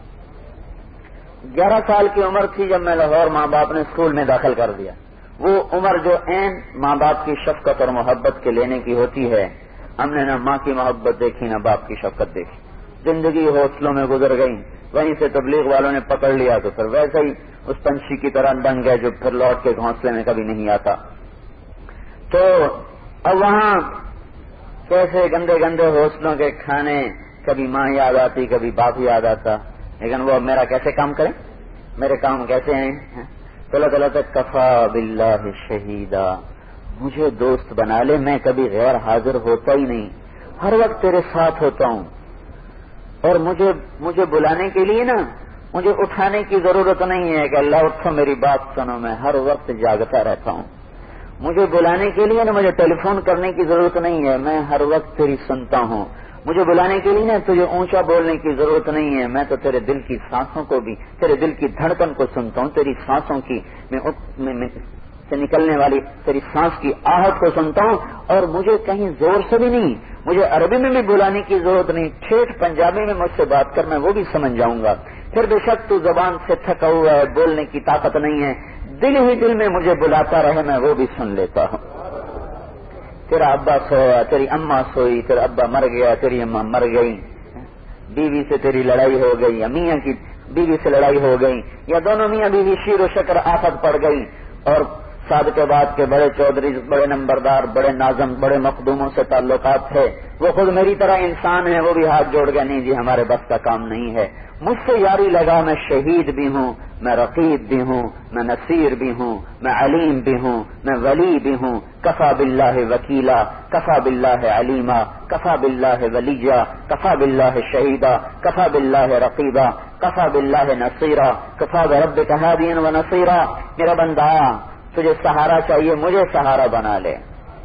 گیارہ سال کی عمر تھی جب میں لاہور ماں باپ نے اسکول میں داخل کر دیا. وہ عمر جو عین ماں باپ کی شفقت اور محبت کے لینے کی ہوتی ہے، ہم نے نہ ماں کی محبت دیکھی نہ باپ کی شفقت دیکھی. زندگی حوصلوں میں گزر گئی. وہیں سے تبلیغ والوں نے پکڑ لیا تو پھر ویسے ہی اس پنچھی کی طرح بن گئے جو پھر لوٹ کے گھونسلے میں کبھی نہیں آتا. تو اب وہاں کیسے گندے گندے حوصلوں کے کھانے، کبھی ماں یاد آتی کبھی باپ یاد آتا. لیکن وہ میرا کیسے کام کریں، میرے کام کیسے ہیں؟ تو اللہ تعالیٰ تک کفا باللہ شہیدا. مجھے دوست بنا لے، میں کبھی غیر حاضر ہوتا ہی نہیں، ہر وقت تیرے ساتھ ہوتا ہوں. اور مجھے مجھے بلانے کے لیے نا مجھے اٹھانے کی ضرورت نہیں ہے کہ اللہ اٹھو میری بات سنو. میں ہر وقت جاگتا رہتا ہوں. مجھے بلانے کے لیے نا مجھے ٹیلی فون کرنے کی ضرورت نہیں ہے، میں ہر وقت تیری سنتا ہوں. مجھے بلانے کے لیے نا تجھے اونچا بولنے کی ضرورت نہیں ہے، میں تو تیرے دل کی سانسوں کو بھی، تیرے دل کی دھڑکن کو سنتا ہوں، تیری سانسوں کی میں, میں, میں سے نکلنے والی تیری سانس کی آہٹ کو سنتا ہوں. اور مجھے کہیں زور سے بھی نہیں، مجھے عربی میں بھی بلانے کی ضرورت نہیں، ٹھیٹھ پنجابی میں مجھ سے بات کر، میں وہ بھی سمجھ جاؤں گا. پھر بے شک تو زبان سے تھکا ہوا ہے، بولنے کی طاقت نہیں ہے، دل ہی دل میں مجھے بلاتا رہے، میں وہ بھی سن لیتا ہوں. تیرا ابا سویا، تیری اماں سوئی، تیرا ابا مر گیا، تیری اماں مر گئی، بیوی سے تیری لڑائی ہو گئی، یا میاں کی بیوی سے لڑائی ہو گئی، یا دونوں میاں بیوی شیر و شکر آفت پڑ گئی، اور سعد کے بعد کے بڑے چودھری، بڑے نمبردار، بڑے ناظم، بڑے مخدوموں سے تعلقات تھے، وہ خود میری طرح انسان ہے، وہ بھی ہاتھ جوڑ گیا، نہیں جی ہمارے بس کا کام نہیں ہے. مجھ سے یاری لگا، میں شہید بھی ہوں، میں رقیب بھی ہوں، میں نصیر بھی ہوں، میں علیم بھی ہوں، میں ولی بھی ہوں. کفا باللہ وکیلا، کفا باللہ علیما، کفا باللہ ولیجا، کفا باللہ شہیدا، کفا باللہ رقیبا، کفا باللہ نصیرا، کفا بربک ہادیا و نصیرا. میرا بندہ تجھے سہارا چاہیے، مجھے سہارا بنا لے،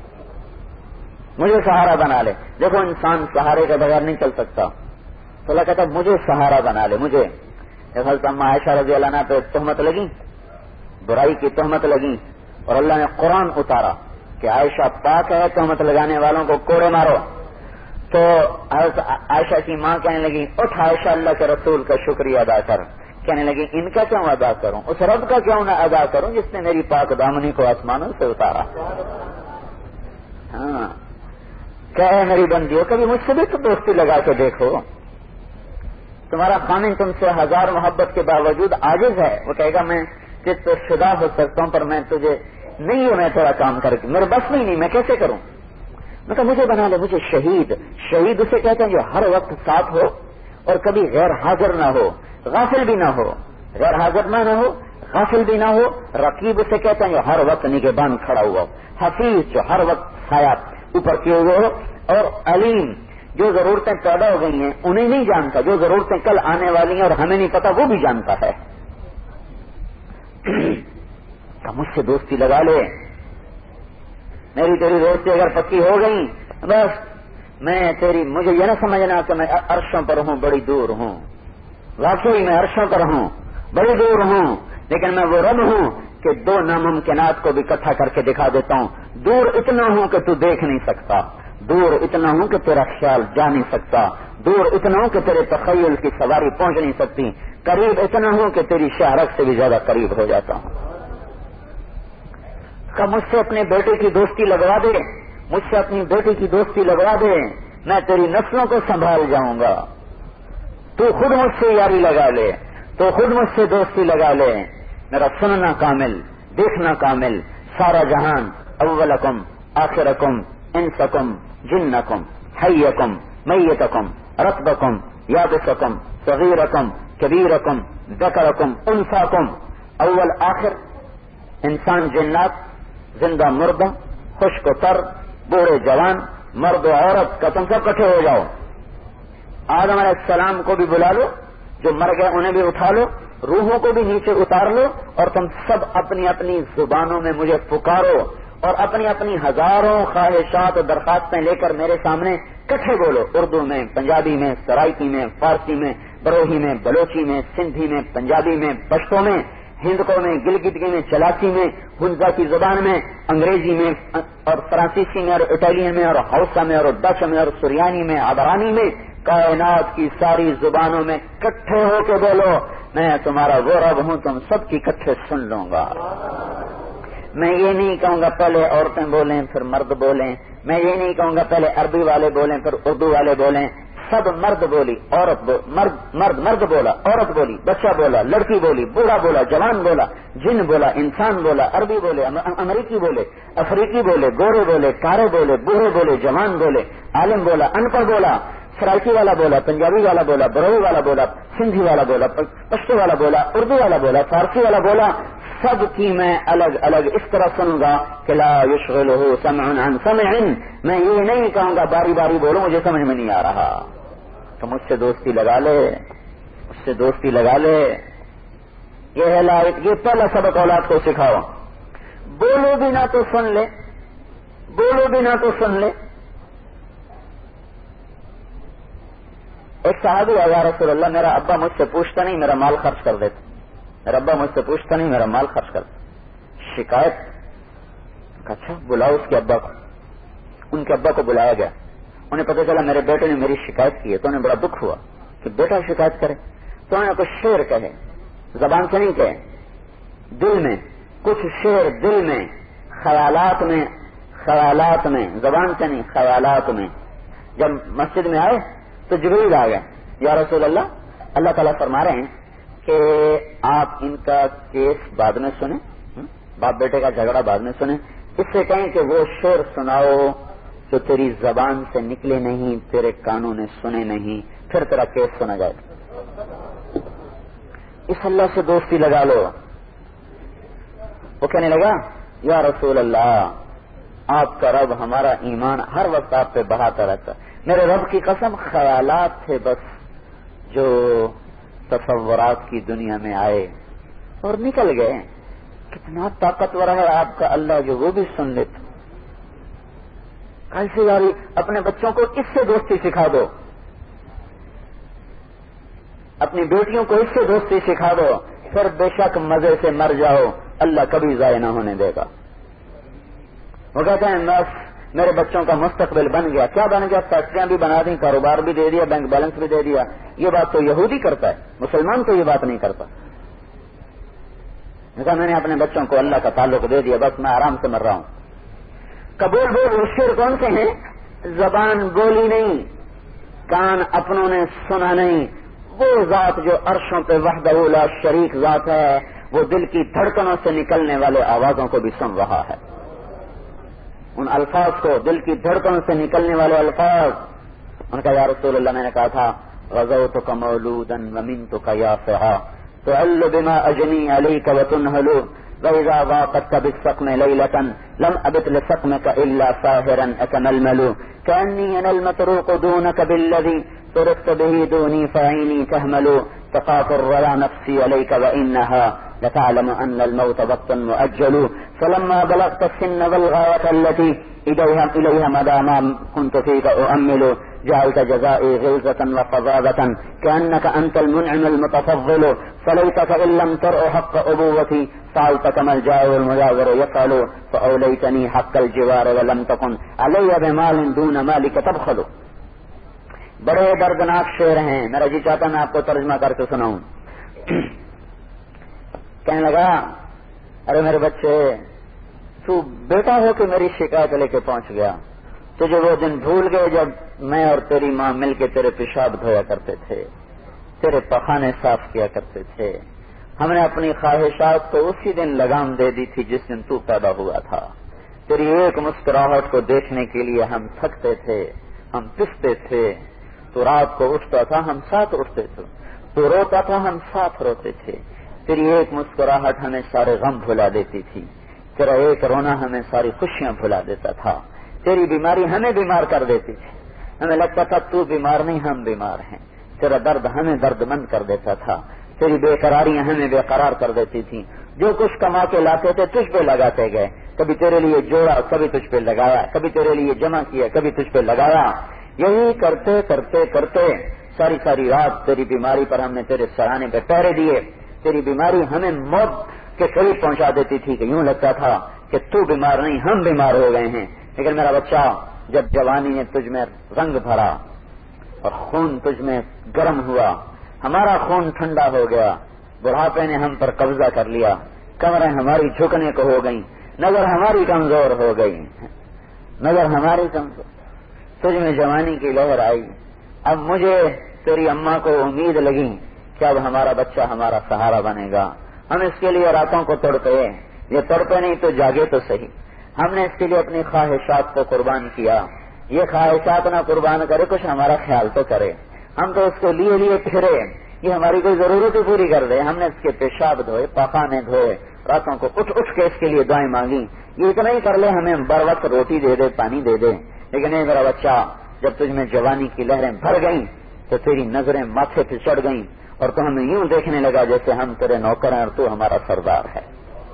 مجھے سہارا بنا لے. دیکھو انسان سہارے کے بغیر نہیں چل سکتا، تو اللہ کہتا مجھے سہارا بنا لے. مجھے حضرت اما عائشہ رضی اللہ عنہ پہ تہمت لگی، برائی کی تہمت لگی، اور اللہ نے قرآن اتارا کہ عائشہ پاک ہے، تہمت لگانے والوں کو کوڑے مارو. تو حضرت عائشہ کی ماں کہنے لگی اٹھ عائشہ، اللہ کے رسول کا شکریہ ادا کر. کہنے لگی ان کا کیوں ادا کروں، اس رب کا کیوں نہ ادا کروں جس نے میری پاک دامنی کو آسمانوں سے اتارا. ہاں کیا ہے میری بندیوں، کبھی مجھ سے بھی تو دوستی لگا کے دیکھو. تمہارا خامن تم سے ہزار محبت کے باوجود عاجز ہے، وہ کہے گا میں تجھ سے فدا ہو سکتا ہوں، پر میں تجھے نہیں ہوں، میں تھوڑا کام کر کے میرے بس میں نہیں، میں کیسے کروں. میں کہا مجھے بنا لے، مجھے شہید. شہید اسے کہتے ہیں جو ہر وقت ساتھ ہو اور کبھی غیر حاضر نہ ہو، غافل بھی نہ ہو، غیر حاضر نہ ہو، غافل بھی نہ ہو. رقیب اسے کہتے ہیں جو ہر وقت نگہبان کھڑا ہوا ہو. حفیظ جو ہر وقت سایہ اوپر کیے ہوئے ہو. اور علیم جو ضرورتیں پیدا ہو گئی ہیں انہیں نہیں جانتا، جو ضرورتیں کل آنے والی ہیں اور ہمیں نہیں پتا وہ بھی جانتا ہے. تو مجھ سے دوستی لگا لے، میری تیری دوستی اگر پکی ہو گئی بس میں تیری، مجھے یہ نہ سمجھنا کہ میں عرشوں پر ہوں بڑی دور ہوں، واقعی میں عرشوں پر ہوں بڑی دور ہوں، لیکن میں وہ رب ہوں کہ دو ناممکنات کو بھی اکٹھا کر کے دکھا دیتا ہوں. دور اتنا ہوں کہ تو دیکھ نہیں سکتا، دور اتنا ہوں کہ تیرا خیال جا نہیں سکتا، دور اتنا ہوں کہ تیرے تخیل کی سواری پہنچ نہیں سکتی، قریب اتنا ہوں کہ تیری شہرت سے بھی زیادہ قریب ہو جاتا ہوں. کہ مجھ سے اپنے بیٹے کی دوستی لگوا دے، مجھ سے اپنی بیٹی کی دوستی لگوا دے، میں تیری نسلوں کو سنبھال جاؤں گا. تو خود مجھ سے یاری لگا لے، تو خود مجھ سے دوستی لگا لے. میرا سننا کامل، دیکھنا کامل، سارا جہان، اولکم آخرکم انسکم جنکم حیکم میتکم رطبکم یابسکم صغیرکم کبیرکم ذکرکم انثاکم. اول آخر، انسان جنات، زندہ مردہ، خشک و تر، بوڑھے جوان، مرد و عورت کا تم سب اکٹھے ہو جاؤ. آدم علیہ السلام کو بھی بلا لو، جو مر گئے انہیں بھی اٹھا لو، روحوں کو بھی نیچے اتار لو، اور تم سب اپنی اپنی زبانوں میں مجھے پکارو اور اپنی اپنی ہزاروں خواہشات و درخواستیں لے کر میرے سامنے کٹھے بولو. اردو میں، پنجابی میں، سرائکی میں، فارسی میں، بروہی میں، بلوچی میں، سندھی میں، پنجابی میں، پشتو میں، ہندکو میں، گلگتی میں، چلاکی میں، ہنزا کی زبان میں، انگریزی میں اور فرانسیسی میں اور اٹالین میں اور ہاؤسا میں اور ڈچ میں اور سریانی میں، عبرانی میں، کائنات کی ساری زبانوں میں کٹھے ہو کے بولو میں تمہارا وہ رب ہوں، تم سب کی کٹھے سن لوں گا. میں یہ نہیں کہوں گا پہلے عورتیں بولیں پھر مرد بولیں، میں یہ نہیں کہوں گا پہلے عربی والے بولیں پھر اردو والے بولیں. سب مرد بولی، عورت بول، مرد مرد مرد بولا، عورت بولی، بچہ بولا، لڑکی بولی، بوڑھا بولا، جوان بولا، جن بولا، انسان بولا، عربی بولے، امریکی بولے، افریقی بولے، گورے بولے، کارے بولے، بوڑھے بولے، جوان بولے، عالم بولا، ان پڑھ بولا، سرائکی والا بولا، پنجابی والا بولا، بروی والا بولا، سندھی والا بولا، پشتو والا بولا، اردو والا بولا، فارسی والا بولا. سب کی میں الگ الگ اس طرح سنوں گا کہ لا یشغلہ سمع عن سمع. میں یہ نہیں کہوں گا باری باری بولو مجھے سمجھ میں نہیں آ رہا. تو مجھ سے دوستی لگا لے، مجھ سے دوستی لگا لے. یہ ہے لا، یہ پہلا سبق اولاد کو سکھاؤ. بولو بھی نہ تو سن لے، بولو بھی نہ تو سن لے. ایک صحابی آیا، یا رسول اللہ میرا ابا مجھ سے پوچھتا نہیں، میرا مال خرچ کر دیتا. میرا ابا مجھ سے پوچھتا نہیں، میرا مال خرچ کرتا. شکایت. اچھا بلاؤ اس کے ابا کو. ان کے ابا کو بلایا گیا. انہیں پتہ چلا میرے بیٹے نے میری شکایت کی ہے، تو انہیں بڑا دکھ ہوا کہ بیٹا شکایت کرے. تو انہیں کچھ شعر کہے، زبان سے نہیں کہے، دل میں کچھ شعر، دل میں، خیالات میں، خیالات میں، زبان سے نہیں، خیالات میں. جب مسجد میں آئے تو جبریل آ گئے. یا رسول اللہ، اللہ تعالیٰ فرما رہے ہیں کہ آپ ان کا کیس بعد میں سنیں، باپ بیٹے کا جھگڑا بعد میں سنیں، اس سے کہیں کہ وہ شعر سناؤ جو تیری زبان سے نکلے نہیں، تیرے کانوں نے سنے نہیں، پھر تیرا کیس سنا جائے. اس اللہ سے دوستی لگا لو. وہ کہنے لگا یا رسول اللہ آپ کا رب ہمارا ایمان ہر وقت آپ پہ بڑھاتا رہتا. میرے رب کی قسم خیالات تھے بس جو تصورات کی دنیا میں آئے اور نکل گئے. کتنا طاقتور ہے آپ کا اللہ جو وہ بھی سن لیتا. ایسی باری اپنے بچوں کو اس سے دوستی سکھا دو، اپنی بیٹیوں کو اس سے دوستی سکھا دو، پھر بے شک مزے سے مر جاؤ، اللہ کبھی ضائع نہ ہونے دے گا. وہ کہتے ہیں بس میرے بچوں کا مستقبل بن گیا. کیا بن گیا؟ فیکٹریاں بھی بنا دی، کاروبار بھی دے دیا، بینک بیلنس بھی دے دیا. یہ بات تو یہودی کرتا ہے، مسلمان تو یہ بات نہیں کرتا. میں نے اپنے بچوں کو اللہ کا تعلق دے دیا، بس میں آرام سے مر رہا ہوں. قبول بول شعر کون سے ہیں؟ زبان بولی نہیں، کان اپنوں نے سنا نہیں. وہ ذات جو عرشوں پہ وحدہ لا شریک ذات ہے، وہ دل کی دھڑکنوں سے نکلنے والے آوازوں کو بھی سن رہا ہے. ان الفاظ کو، دل کی دھڑکنوں سے نکلنے والے الفاظ. ان کا یا رسول اللہ میں نے کہا تھا غزوتک مولودا ومنتک یافعا تعل بما اجنی علیک وتنہل وإذا ضاقتك بالسقم ليلة لم أبت لسقمك إلا ساهرا أتململ كأني أنا المتروق دونك بالذي تركت به دوني فعيني تهمل تقاطر ولا نفسي عليك وإنها لتعلم أن الموت وقت مؤجل فلما بلغت السن والغاية التي إليها, إليها مدى ما كنت فيك أؤمل جعلت جزائي غلظة وفظاظة كأنك أنت المنعم المتفضل فليتك إن لم ترأ حق أبوتي فعلت كما الجائر المجاور يفعل فأوليتني حق الجوار ولم تكن علي بمال دون مالك تبخل. بڑے دردناک شعر ہیں، میرا جی چاہتا میں آپ کو ترجمہ کر کے سناؤں. کہنے لگا ارے میرے بچے، تو بیٹا ہو کہ میری شکایت لے کے پہنچ گیا. تجھے وہ دن بھول گئے جب میں اور تیری ماں مل کے تیرے پیشاب دھویا کرتے تھے، تیرے پخانے صاف کیا کرتے تھے. ہم نے اپنی خواہشات کو اسی دن لگام دے دی تھی جس دن تو پیدا ہوا تھا. تیری ایک مسکراہٹ کو دیکھنے کے لیے ہم تھکتے تھے، ہم پستے تھے. تو رات کو اٹھتا تھا ہم ساتھ اٹھتے تھے، تو روتا تھا ہم ساتھ روتے تھے. تیری ایک مسکراہٹ ہمیں سارے غم بھلا دیتی تھی، تیرا ایک رونا ہمیں ساری خوشیاں بھلا دیتا تھا. تیری بیماری ہمیں بیمار کر دیتی تھی، ہمیں لگتا تھا تو بیمار نہیں ہم بیمار ہیں. تیرا درد ہمیں درد مند کر دیتا تھا، تیری بے قراریاں ہمیں بے قرار کر دیتی تھی. جو کچھ کما کے لاتے تھے تجھ پہ لگاتے گئے، کبھی تیرے لیے جوڑا کبھی تجھ پہ لگایا، کبھی تیرے لیے جمع کیا کبھی تجھ پہ لگایا. یہی کرتے کرتے کرتے ساری ساری رات تیری بیماری پر ہم نے تیرے سرانے پہ پہرے دیے. تیری بیماری ہمیں موت کے قریب پہنچا دیتی تھی کہ یوں لگتا تھا کہ تو بیمار نہیں ہم بیمار ہو گئے ہیں. لیکن میرا بچہ، جب جوانی نے تجھ میں رنگ بھرا اور خون تجھ میں گرم ہوا، ہمارا خون ٹھنڈا ہو گیا، بڑھاپے نے ہم پر قبضہ کر لیا، کمریں ہماری جھکنے کو ہو گئیں، نظر ہماری کمزور ہو گئی، نظر ہماری کمزور. تجھ میں جوانی کی لہر آئی. اب مجھے تیری اماں کو امید لگی کہ اب ہمارا بچہ ہمارا سہارا بنے گا. ہم اس کے لیے راتوں کو تڑپے، یہ تڑپے نہیں تو جاگے تو صحیح. ہم نے اس کے لیے اپنی خواہشات کو قربان کیا. یہ خواہشات نہ قربان کرے، کچھ ہمارا خیال تو کرے. ہم تو اس کو لیے لیے پھرے، یہ ہماری کوئی ضرورت ہی پوری کر دے. ہم نے اس کے پیشاب دھوئے، پاخانے دھوئے، راتوں کو اٹھ اٹھ کے اس کے لیے دعائیں مانگی. یہ اتنا ہی کر لے، ہمیں بر وقت روٹی دے دے، پانی دے دے. لیکن اے میرا بچہ، جب تجھ میں جوانی کی لہریں بھر گئیں تو تیری نظریں ماتھے پہ چڑھ گئیں اور تو ہمیں یوں دیکھنے لگا جیسے ہم تیرے نوکر ہیں اور تو ہمارا سردار ہے.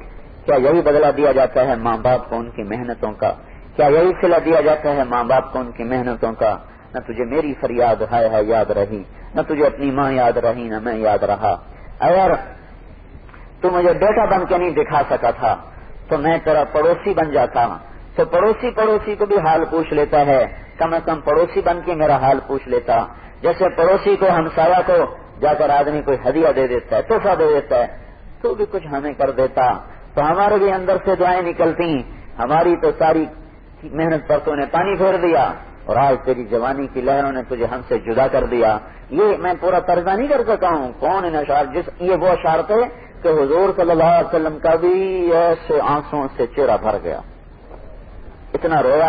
کیا یہی بدلہ دیا جاتا ہے ماں باپ کو ان کی محنتوں کا؟ کیا یہی صلہ دیا جاتا ہے ماں باپ کو ان کی محنتوں کا؟ نہ تجھے میری فریاد ہائے ہائے یاد رہی، نہ تجھے اپنی ماں یاد رہی، نہ میں یاد رہا۔ اگر تو مجھے بیٹا بن کے نہیں دکھا سکا تھا تو میں تیرا پڑوسی بن جاتا، تو پڑوسی پڑوسی کو بھی حال پوچھ لیتا ہے، کم از کم پڑوسی بن کے میرا حال پوچھ لیتا۔ جیسے پڑوسی کو ہمسایہ کو جا کر آدمی کوئی ہدیہ دے دیتا ہے، تحفہ دے دیتا ہے، تو بھی کچھ ہمیں کر دیتا تو ہمارے بھی اندر سے دعائیں نکلتی، ہماری تو ساری محنت پر تو نے پانی پھیر دیا اور آج تیری جوانی کی لہروں نے تجھے ہم سے جدا کر دیا۔ یہ میں پورا ترجمہ نہیں کر سکا ہوں، کون ان اشعار، جس یہ وہ اشعار تھے کہ حضور صلی اللہ علیہ وسلم کا بھی ایسے آنسوں سے چہرہ بھر گیا، اتنا رویا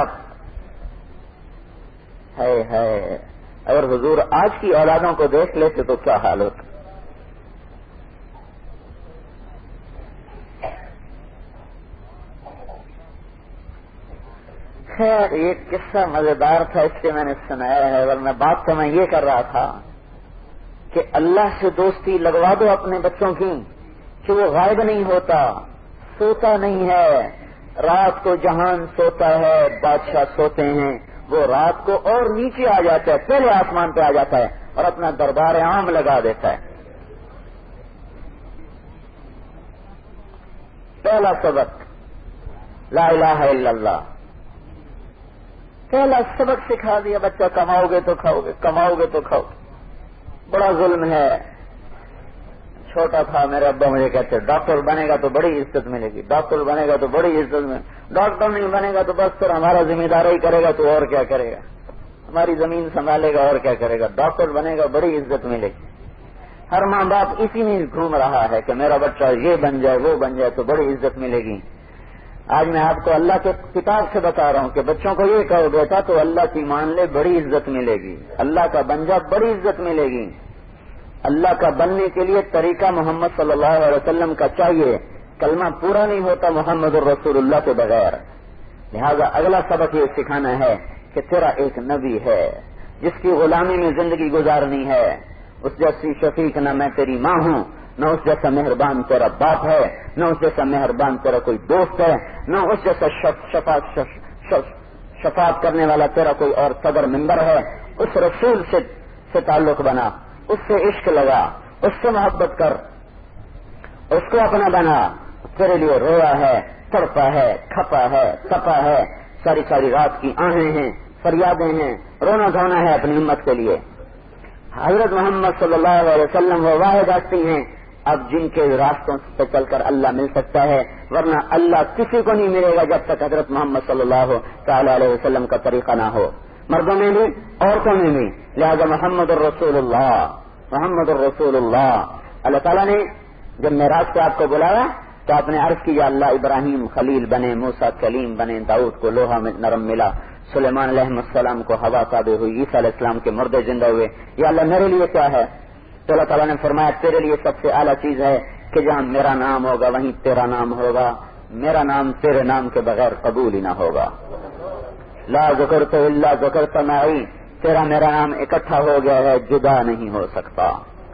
ہے ہے۔ اگر حضور آج کی اولادوں کو دیکھ لیتے تو کیا حال ہوتا۔ خیر یہ قصہ مزیدار تھا، اس سے میں نے سنایا ہے، ورنہ بات تو میں یہ کر رہا تھا کہ اللہ سے دوستی لگوا دو اپنے بچوں کی کہ وہ غائب نہیں ہوتا، سوتا نہیں ہے۔ رات کو جہان سوتا ہے، بادشاہ سوتے ہیں، وہ رات کو اور نیچے آ جاتا ہے، پہلے آسمان پہ آ جاتا ہے اور اپنا دربار عام لگا دیتا ہے۔ پہلا سبق لا الہ الا اللہ، پہلا سبق سکھا دیا، بچہ کماؤ گے تو کھاؤ گے، کماؤ گے تو کھاؤ گے۔ بڑا ظلم ہے۔ چھوٹا تھا میرے ابا مجھے کہتے ڈاکٹر بنے گا تو بڑی عزت ملے گی، ڈاکٹر بنے گا تو بڑی عزت ملے گی، ڈاکٹر نہیں بنے گا تو بس پھر ہمارا ذمہ داری ہی کرے گا تو اور کیا کرے گا، ہماری زمین سنبھالے گا اور کیا کرے گا، ڈاکٹر بنے گا بڑی عزت ملے گی۔ ہر ماں باپ اسی میں گھوم رہا ہے کہ میرا بچہ یہ بن جائے وہ بن جائے تو بڑی عزت ملے گی۔ آج میں آپ کو اللہ کے کتاب سے بتا رہا ہوں کہ بچوں کو یہ کہو بیٹا تو اللہ کی مان لے بڑی عزت ملے گی، اللہ کا بن جا بڑی عزت ملے گی۔ اللہ کا بننے کے لیے طریقہ محمد صلی اللہ علیہ وسلم کا چاہیے، کلمہ پورا نہیں ہوتا محمد الرسول اللہ کے بغیر۔ لہذا اگلا سبق یہ سکھانا ہے کہ تیرا ایک نبی ہے جس کی غلامی میں زندگی گزارنی ہے، اس جیسی شفیق نہ میں تیری ماں ہوں، نہ اس جیسا مہربان تیرا باپ ہے، نہ اس جیسا مہربان تیرا کوئی دوست ہے، نہ اس جیسا شفاعت شفاعت کرنے والا تیرا کوئی اور صدر ممبر ہے۔ اس رسول سے سے تعلق بنا، اس سے عشق لگا، اس سے محبت کر، اس کو اپنا بنا۔ تیرے لیے رویا ہے، تڑپا ہے، کھپا ہے، تپا ہے، ساری ساری رات کی آہیں ہیں، فریادیں ہیں، رونا دھونا ہے اپنی امت کے لیے۔ حضرت محمد صلی اللہ علیہ وسلم وہ واحد ہستی ہیں اب جن کے راستوں پہ چل کر اللہ مل سکتا ہے، ورنہ اللہ کسی کو نہیں ملے گا جب تک حضرت محمد صلی اللہ تعالی علیہ وسلم کا طریقہ نہ ہو، مردوں میں بھی عورتوں میں بھی۔ لہذا محمد الرسول اللہ، محمد الرسول اللہ۔ اللہ تعالیٰ نے جب معراج پہ آپ کو بلایا تو آپ نے عرض کیا اللہ ابراہیم خلیل بنے، موسیٰ کلیم بنے، داؤد کو لوہا میں نرم ملا، سلیمان علیہ السلام کو ہوا تابع ہوئی، عیسیٰ علیہ السلام کے مردے زندہ ہوئے، یا اللہ میرے لیے کیا ہے؟ تو اللہ تعالیٰ نے فرمایا تیرے لیے سب سے اعلیٰ چیز ہے کہ جہاں میرا نام ہوگا وہیں تیرا نام ہوگا، میرا نام تیرے نام کے بغیر قبول ہی نہ ہوگا۔ لا ذکرت الا ذکرت معی، تیرا میرا نام اکٹھا ہو گیا ہے، جدا نہیں ہو سکتا۔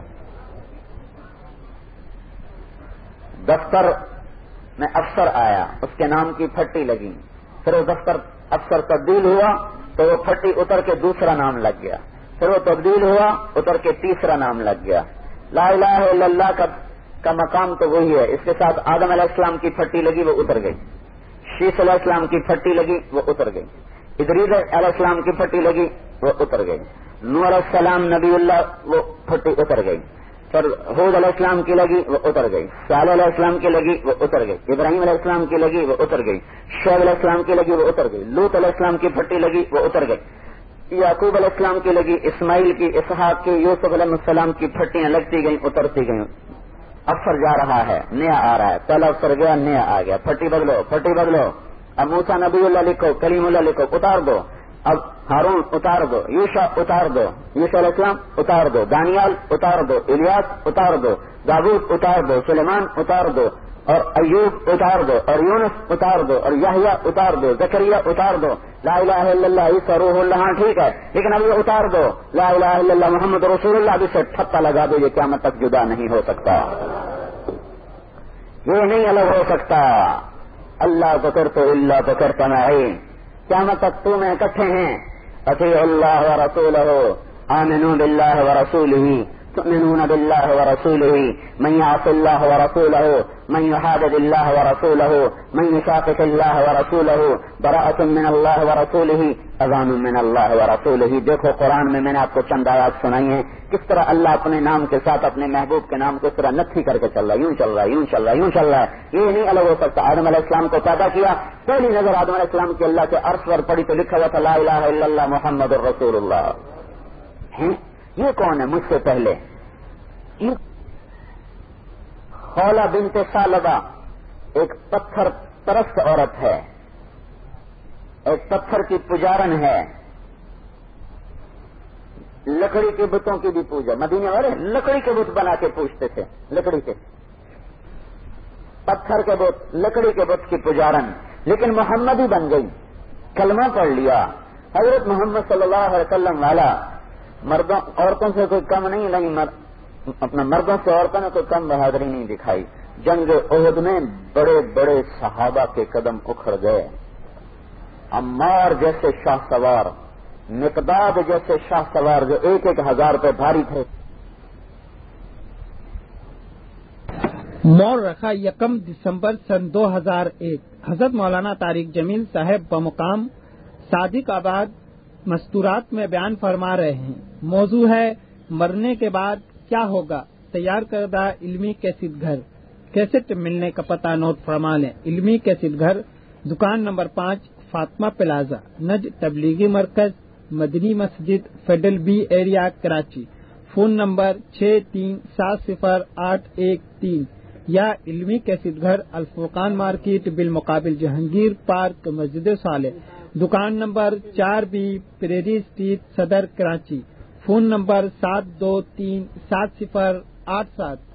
دفتر میں افسر آیا، اس کے نام کی پھٹی لگی، پھر وہ دفتر افسر تبدیل ہوا تو وہ پھٹی اتر کے دوسرا نام لگ گیا، پھر وہ تبدیل ہوا اتر کے تیسرا نام لگ گیا۔ لا الہ الا اللہ کا, کا مقام تو وہی ہے، اس کے ساتھ آدم علیہ السلام کی پھٹی لگی وہ اتر گئی، شیس علیہ السلام کی پھٹی لگی وہ اتر گئی، ادریس علیہ السلام کی پھٹی لگی وہ اتر گئی، نوح علیہ السلام نبی اللہ وہ پھٹی اتر گئی، پھر ہود علیہ السلام کی لگی وہ اتر گئی، صالح علیہ السلام کی لگی وہ اتر گئی، ابراہیم علیہ السلام کی لگی وہ اتر گئی، شعیب علیہ السلام کی لگی وہ اتر گئی، لوط علیہ السلام کی پھٹی لگی وہ اتر گئی، یعقوب علیہ السلام کی لگی، اسماعیل کی، اسحاق کی، یوسف علیہ السلام کی پھٹیاں لگتی گئیں اترتی گئیں۔ افسر جا رہا ہے، نیا آ رہا ہے، پہلا افسر گیا نیا آ گیا، پھٹی بدلو پھٹی بدلو، اب موسیٰ نبی اللہ لکھو، کلیم اللہ لکھو، اتار دو، اب ہارون اتار دو، یوشع اتار دو، یوشع علیہ السلام اتار دو، دانیال اتار دو، الیاس اتار دو، داؤد اتار دو، سلیمان اتار دو، اور ایوب اتار دو، اور یونس اتار دو، اور یحییٰ اتار دو، زکریا اتار دو، لا الہ الا اللہ عیسیٰ روح اللہ، ہاں ٹھیک ہے لیکن اب یہ اتار دو، لا الہ الا اللہ محمد رسول اللہ، اب اسے ٹھپا لگا دو، یہ قیامت تک جدا نہیں ہو سکتا۔ یہ نہیں الگ ہو سکتا. اللہ ذکرت الا ذکرت معی، قیامت تک تو میں اکٹھے ہیں. اطیعوا اللہ ورسولہ، آمنوا باللہ ورسولہ، تؤمنون باللہ ورسولہ، من یعص اللہ ورسولہ، من یحادد اللہ ورسولہ، من یشاقق اللہ ورسولہ، براءۃ من اللہ ورسولہ، اذان من اللہ ورسولہ. دیکھو قرآن میں میں نے آپ کو چند آیات سنائی ہیں کس طرح اللہ اپنے نام کے ساتھ اپنے محبوب کے نام کو اس طرح نتھی کر کے چل رہا ہے، یوں چل رہا ہے، یوں چل رہا ہے، یوں چل رہا ہے. یہ نہیں الگ ہو سکتا. آدم علیہ السلام کو پیدا کیا، پہلی نظر آدم علیہ السلام کی اللہ کے عرش پر پڑی تو لکھا ہوا تھا لا الہ الا اللہ محمد الرسول اللہ. یہ کون ہے مجھ سے پہلے؟ خولا بنت ثعلبہ ایک پتھر پرست عورت ہے، ایک پتھر کی پجارن ہے. لکڑی کے بتوں کی بھی پوجا، مدینے والے لکڑی کے بت بنا کے پوجتے تھے، لکڑی کے پتھر کے بت، لکڑی کے بت کی پجارن. لیکن محمد ہی بن گئی، کلمہ پڑھ لیا. حضرت محمد صلی اللہ علیہ وسلم والا مردوں عورتوں سے کوئی کم نہیں نہیں مر اپنا مردوں سے عورتوں نے کوئی کم بہادری نہیں دکھائی. جنگ احد میں بڑے بڑے صحابہ کے قدم اکھڑ گئے. عمار جیسے شاہ سوار، مقداد جیسے شاہ سوار جو ایک ایک ہزار پہ بھاری تھے. مور رکھا یکم دسمبر سن دو ہزار ایک. حضرت مولانا طارق جمیل صاحب بمقام صادق آباد مستورات میں بیان فرما رہے ہیں. موضوع ہے مرنے کے بعد کیا ہوگا. تیار کردہ علمی کیسٹ گھر. کیسٹ ملنے کا پتہ نوٹ فرما لیں. علمی کیسٹ گھر، دکان نمبر پانچ، فاطمہ پلازا، نج تبلیغی مرکز، Madni Masjid, federal B area, Karachi. Phone number چھ تین سات صفر آٹھ ایک تین یا علمی کیسٹ گھر، الفرقان مارکیٹ بالمقابل جہانگیر پارک، مسجد صالح، دکان نمبر چار بی، پریری اسٹریٹ، صدر، کراچی. فون نمبر سات دو تین سات صفر آٹھ سات